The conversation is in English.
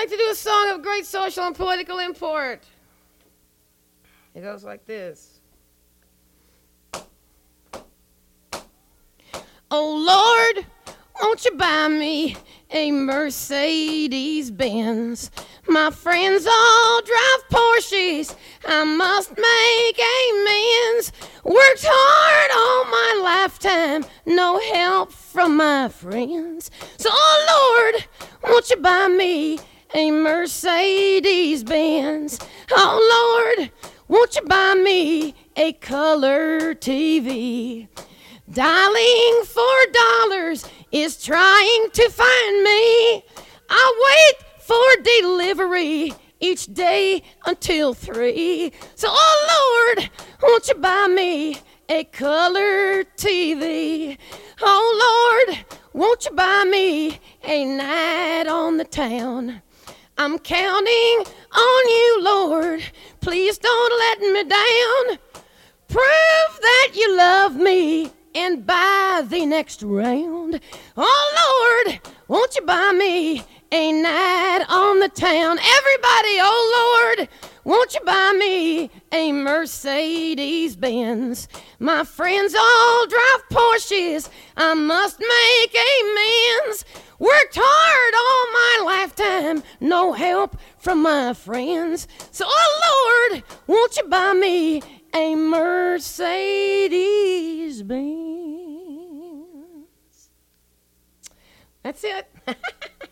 like to do a song of great social and political import. It goes like this. Oh Lord, won't you buy me a Mercedes-Benz? My friends all drive Porsches, I must make amends. Worked hard all my lifetime, no help from my friends. So, oh Lord, won't you buy me a Mercedes-Benz? Oh Lord, won't you buy me a color TV? Dialing $4 is trying to find me. I wait for delivery each day until 3. So, oh Lord, won't you buy me a color TV? Oh Lord, won't you buy me a night on the town? I'm counting on you, Lord. Please don't let me down. Prove that you love me and buy the next round. Oh Lord, won't you buy me a night on the town? Everybody, oh Lord, won't you buy me a Mercedes-Benz? My friends all drive Porsches, I must make amends. Worked hard all my lifetime, no help from my friends. So, oh Lord, won't you buy me a Mercedes-Benz? That's it.